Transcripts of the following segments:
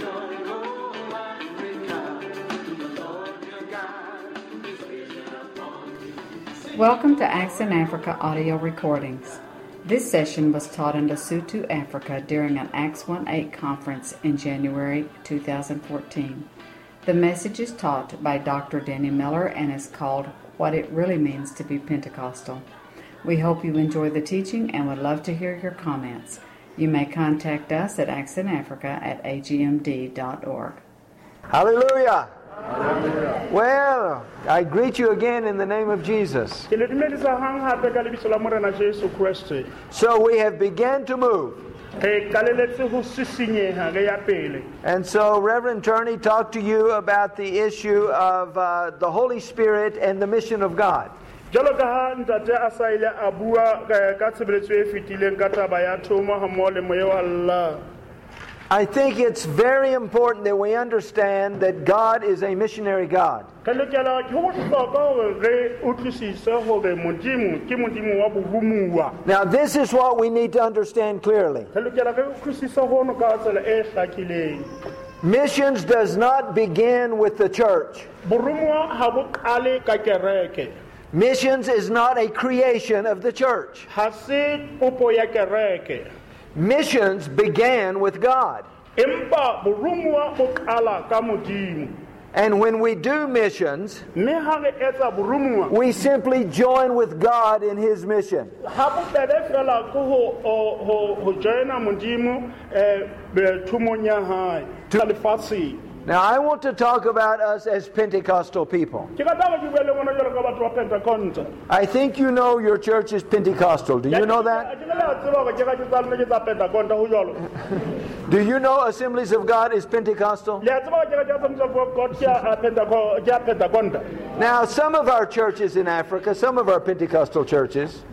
Welcome to Acts in Africa audio recordings. This session was taught in Lesotho, Africa during an Acts 1-8 conference in January 2014. The message is taught by Dr. Danny Miller and is called What It Really Means to be Pentecostal. We hope you enjoy the teaching and would love to hear your comments. You may contact us at actsinaafrica@agmd.org. Hallelujah. Well, I greet you again in the name of Jesus. So we have begun to move. And so Reverend Turney talked to you about the issue of the Holy Spirit and the mission of God. I think it's very important that we understand that God is a missionary God. Now this is what we need to understand clearly. Missions does not begin with the church. Missions is not a creation of the church. Missions began with God. And when we do missions, we simply join with God in His mission. Now I want to talk about us as Pentecostal people. I think you know your church is Pentecostal. Do you know that? Do you know Assemblies of God is Pentecostal? Now some of our churches in Africa, some of our Pentecostal churches,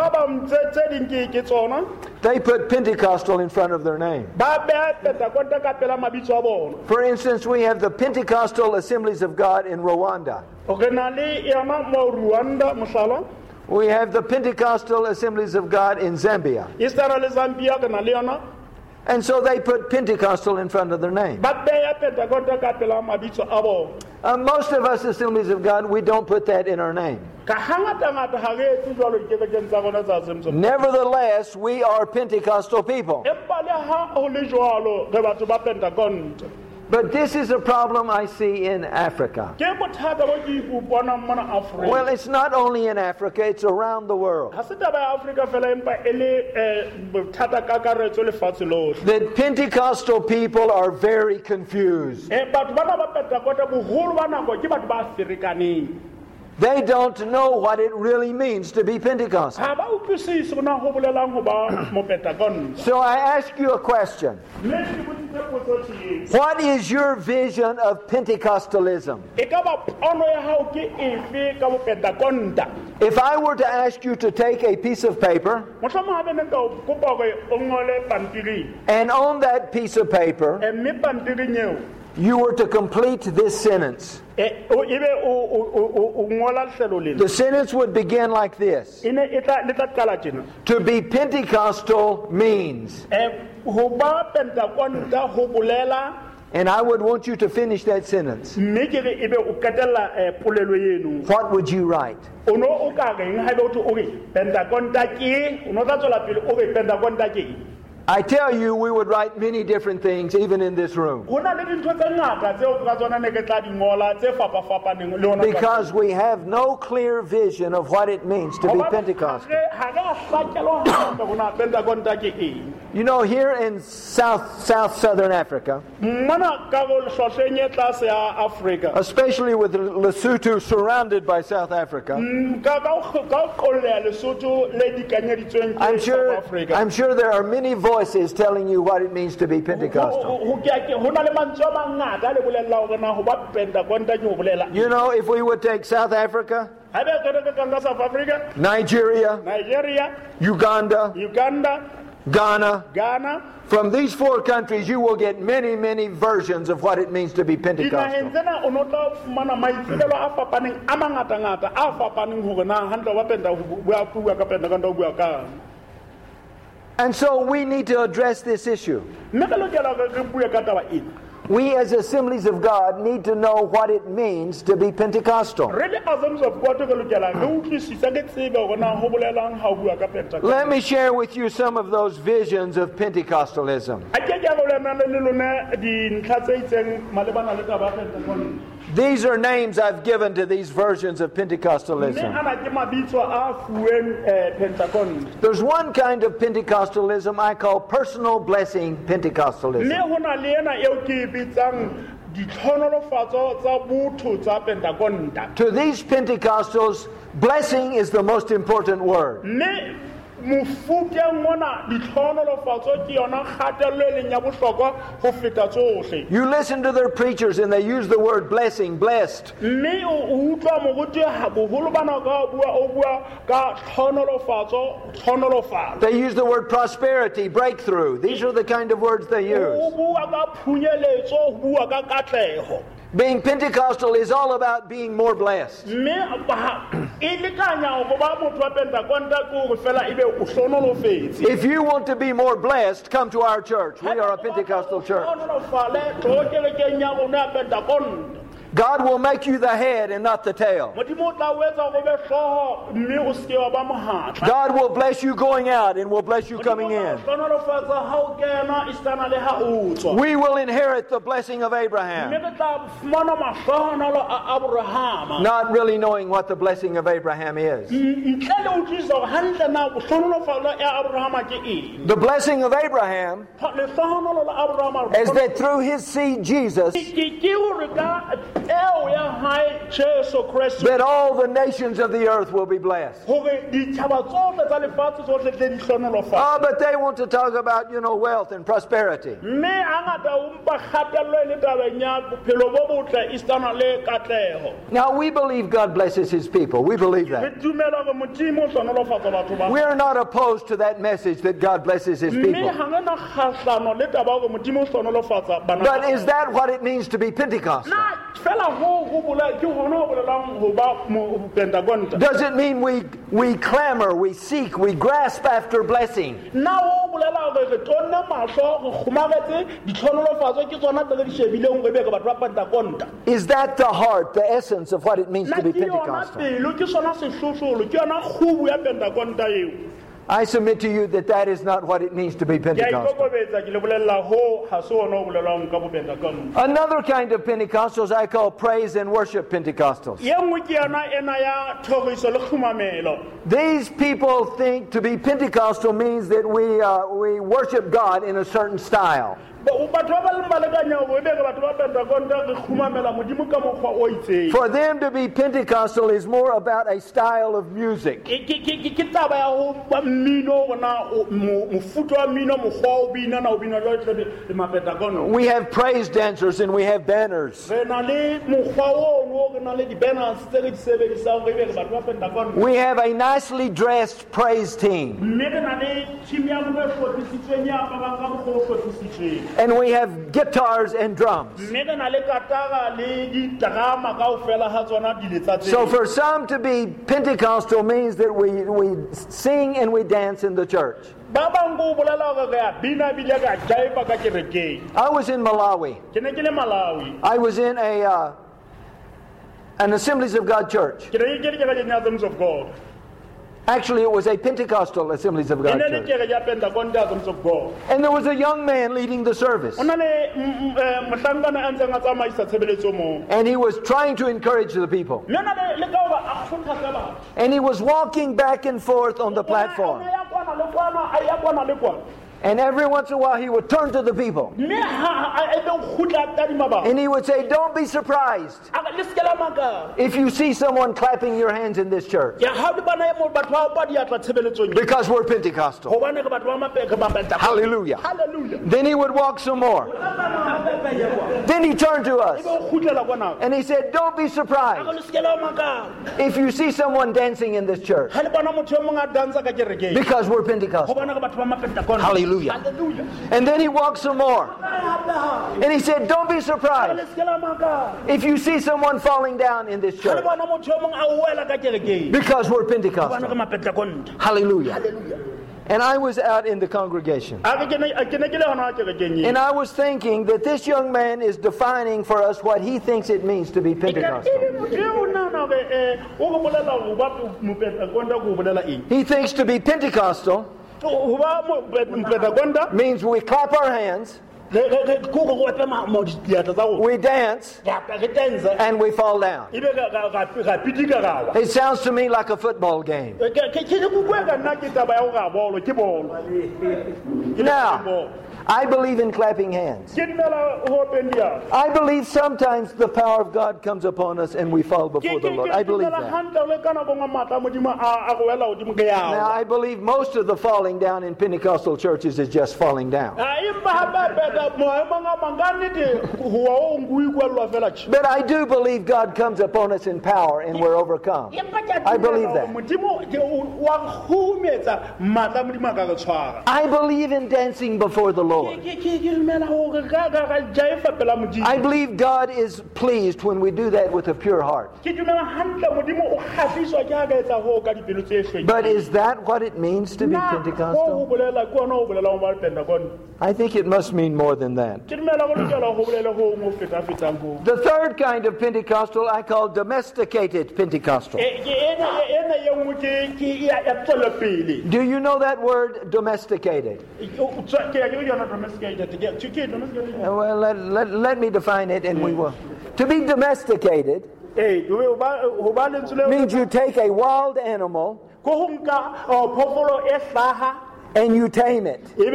they put Pentecostal in front of their name. For instance, we have the Pentecostal Assemblies of God in Rwanda. We have the Pentecostal Assemblies of God in Zambia. And so they put Pentecostal in front of their name. Most of us Assemblies of God, we don't put that in our name. Nevertheless, we are Pentecostal people. But this is a problem I see in Africa. Well, it's not only in Africa, it's around the world. That Pentecostal people are very confused. They don't know what it really means to be Pentecostal. So I ask you a question. What is your vision of Pentecostalism? If I were to ask you to take a piece of paper, and on that piece of paper, you were to complete this sentence. The sentence would begin like this. To be Pentecostal means. And I would want you to finish that sentence. What would you write? I tell you, we would write many different things, even in this room. Because we have no clear vision of what it means to be Pentecostal. You know, here in southern Africa, especially with Lesotho surrounded by South Africa, I'm sure there are many voices telling you what it means to be Pentecostal. You know, if we would take South Africa, Nigeria, Uganda, Ghana, from these four countries you will get many, many versions of what it means to be Pentecostal. And so we need to address this issue. We as Assemblies of God need to know what it means to be Pentecostal. Let me share with you some of those visions of Pentecostalism. These are names I've given to these versions of Pentecostalism. There's one kind of Pentecostalism I call personal blessing Pentecostalism. To these Pentecostals, blessing is the most important word. You listen to their preachers and they use the word blessing, blessed. They use the word prosperity, breakthrough. These are the kind of words they use. Being Pentecostal is all about being more blessed. If you want to be more blessed, come to our church. We are a Pentecostal church. God will make you the head and not the tail. God will bless you going out and will bless you coming in. We will inherit the blessing of Abraham. Not really knowing what the blessing of Abraham is. The blessing of Abraham is that through his seed Jesus, that all the nations of the earth will be blessed. But they want to talk about, wealth and prosperity. Now we believe God blesses his people. We believe that. We are not opposed to that message that God blesses his people. But is that what it means to be Pentecostal? Does it mean we clamor, we seek, we grasp after blessing? Is that the heart, the essence of what it means to be Pentecostal? I submit to you that is not what it means to be Pentecostal. Another kind of Pentecostals I call praise and worship Pentecostals. These people think to be Pentecostal means that we worship God in a certain style. For them to be Pentecostal is more about a style of music. We have praise dancers and we have banners. We have a nicely dressed praise team. And we have guitars and drums. So for some to be Pentecostal means that we sing and we dance in the church. I was in Malawi. I was in an Assemblies of God church. Actually, it was a Pentecostal Assemblies of God church. And there was a young man leading the service. And he was trying to encourage the people. And he was walking back and forth on the platform. And every once in a while he would turn to the people. And he would say, don't be surprised if you see someone clapping your hands in this church. Because we're Pentecostal. Hallelujah. Then he would walk some more. Then he turned to us. And he said, don't be surprised if you see someone dancing in this church. Because we're Pentecostal. Hallelujah. And then he walked some more. And he said, don't be surprised if you see someone falling down in this church. Because we're Pentecostal. Hallelujah. And I was out in the congregation. And I was thinking that this young man is defining for us what he thinks it means to be Pentecostal. He thinks to be Pentecostal means we clap our hands, we dance, and we fall down. It sounds to me like a football game. Now, I believe in clapping hands. I believe sometimes the power of God comes upon us and we fall before the Lord. I believe that. Now, I believe most of the falling down in Pentecostal churches is just falling down. But I do believe God comes upon us in power and we're overcome. I believe that. I believe in dancing before the Lord. I believe God is pleased when we do that with a pure heart. But is that what it means to be Pentecostal? I think it must mean more than that. The third kind of Pentecostal I call domesticated Pentecostal. Do you know that word, domesticated? Well, let me define it and we will. To be domesticated means you take a wild animal and you tame it. You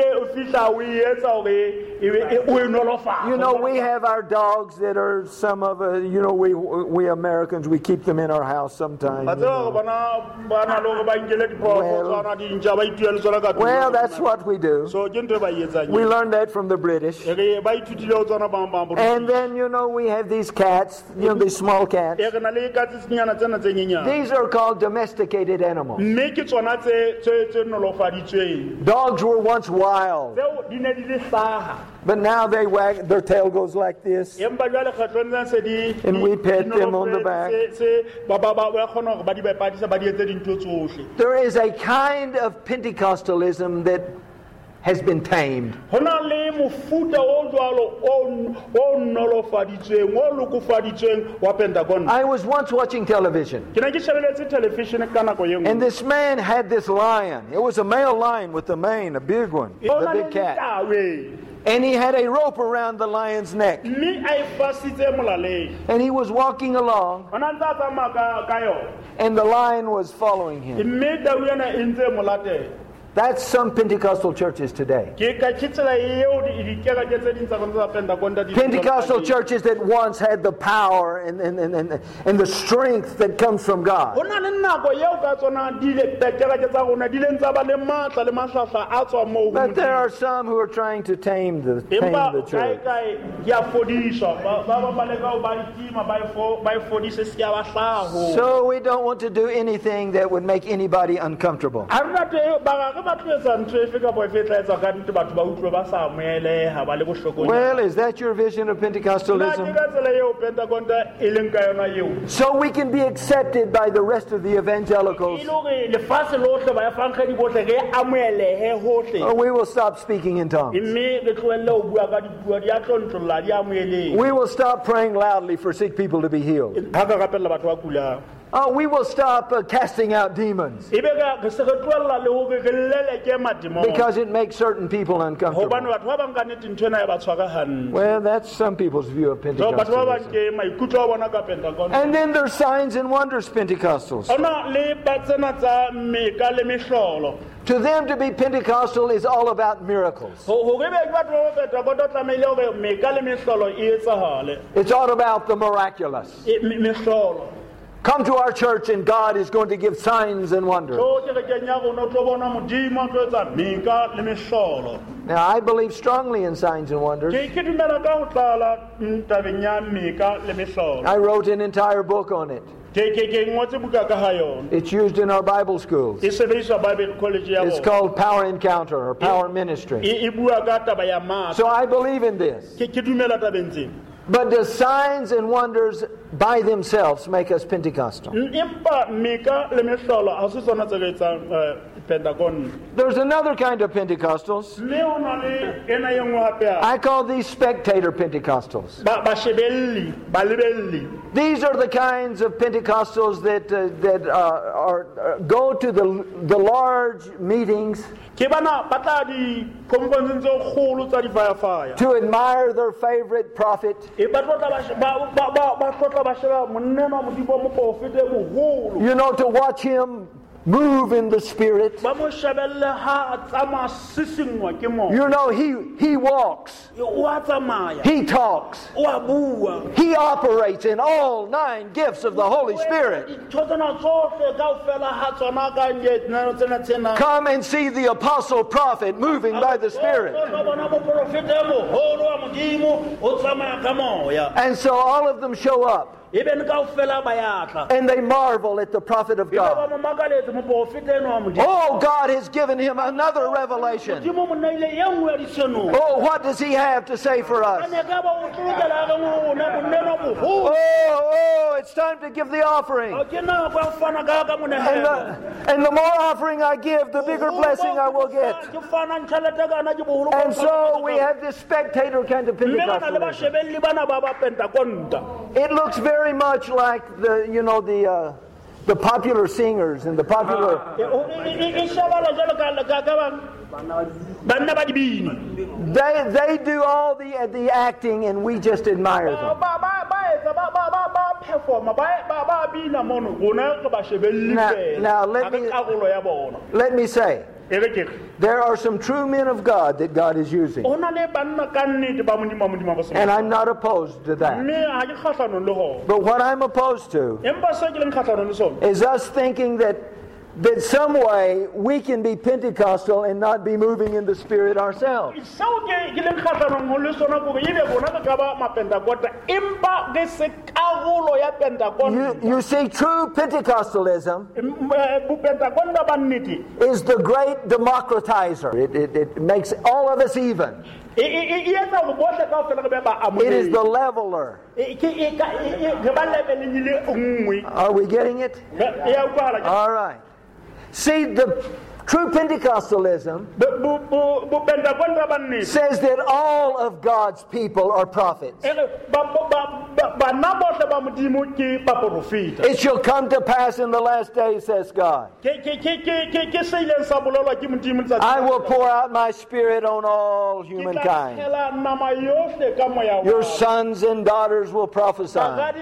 know, we have our dogs that are some of we Americans, we keep them in our house sometimes. Well, that's what we do. We learned that from the British. And then, we have these cats, these small cats. These are called domesticated animals. Dogs were once wild, but now they wag, their tail goes like this, and we pet them on the back. There is a kind of Pentecostalism that has been tamed. I was once watching television, and this man had this lion. It was a male lion with a mane, a big one, the big cat. And he had a rope around the lion's neck. And he was walking along, and the lion was following him. That's some Pentecostal churches today. Pentecostal churches that once had the power and the strength that comes from God. But there are some who are trying to tame the church. So we don't want to do anything that would make anybody uncomfortable. Well, is that your vision of Pentecostalism? So we can be accepted by the rest of the evangelicals. Or we will stop speaking in tongues. We will stop praying loudly for sick people to be healed. We will stop casting out demons because it makes certain people uncomfortable. Well, that's some people's view of Pentecostalism. And then there's signs and wonders Pentecostals. To them, to be Pentecostal is all about miracles. It's all about the miraculous. Come to our church and God is going to give signs and wonders. Now, I believe strongly in signs and wonders. I wrote an entire book on it. It's used in our Bible schools. It's called Power Encounter or Power Ministry. So I believe in this. But does signs and wonders by themselves make us Pentecostal. There's another kind of Pentecostals. I call these spectator Pentecostals. These are the kinds of Pentecostals that go to the large meetings to admire their favorite prophet. You know, to watch him move in the Spirit. You know, he walks. He talks. He operates in all 9 gifts of the Holy Spirit. Come and see the apostle prophet moving by the Spirit. And so all of them show up. And they marvel at the prophet of God. Oh, God has given him another revelation. Oh, what does he have to say for us? Oh, it's time to give the offering. And the more offering I give, the bigger blessing I will get. And so we have this spectator kind of Pentecostalism. It looks very much like the popular singers and the popular. They do all the acting and we just admire them. Now let me say, there are some true men of God that God is using. And I'm not opposed to that. But what I'm opposed to is us thinking that some way we can be Pentecostal and not be moving in the Spirit ourselves. You see, true Pentecostalism is the great democratizer. It makes all of us even. It is the leveler. Are we getting it? All right. See, the true Pentecostalism says that all of God's people are prophets. It shall come to pass in the last days, says God. I will pour out my Spirit on all humankind. Your sons and daughters will prophesy.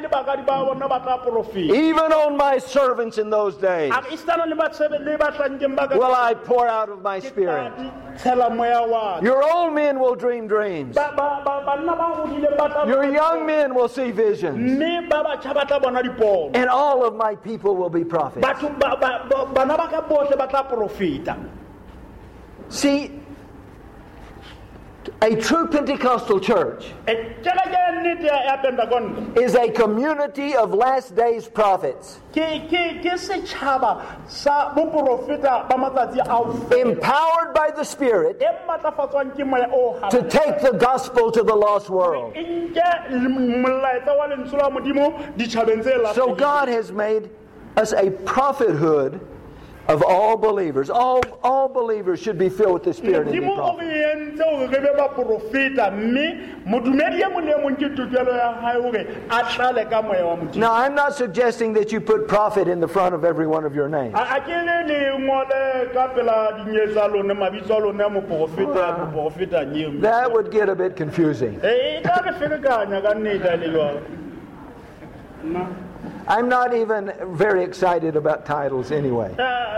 Even on my servants in those days will I pour out of my Spirit. Your old men will dream dreams. Your young men will see visions. And all of my people will be prophets. See, a true Pentecostal church is a community of last days prophets, empowered by the Spirit to take the gospel to the lost world. So God has made us a prophethood of all believers. All believers should be filled with the Spirit and be prophets. Now, I'm not suggesting that you put prophet in the front of every one of your names. That would get a bit confusing. I'm not even very excited about titles anyway.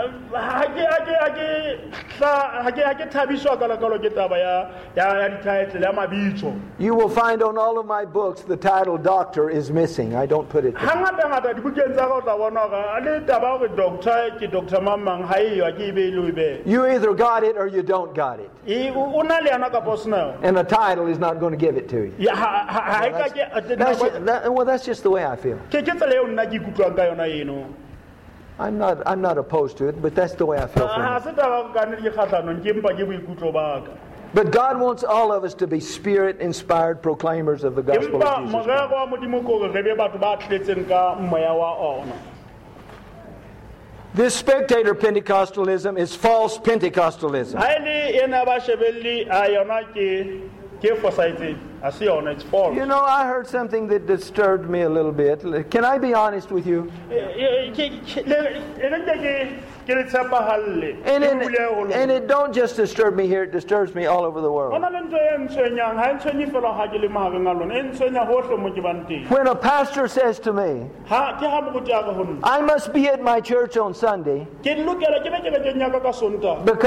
You will find on all of my books the title Doctor is missing. I don't put it there. You either got it or you don't got it. And the title is not going to give it to you. That's just the way I feel. I'm not opposed to it, but that's the way I feel for me. But God wants all of us to be Spirit-inspired proclaimers of the gospel of Jesus Christ. This spectator Pentecostalism is false Pentecostalism. You know, I heard something that disturbed me a little bit. Can I be honest with you? And it don't just disturb me here, it disturbs me all over the world. When a pastor says to me, I must be at my church on Sunday because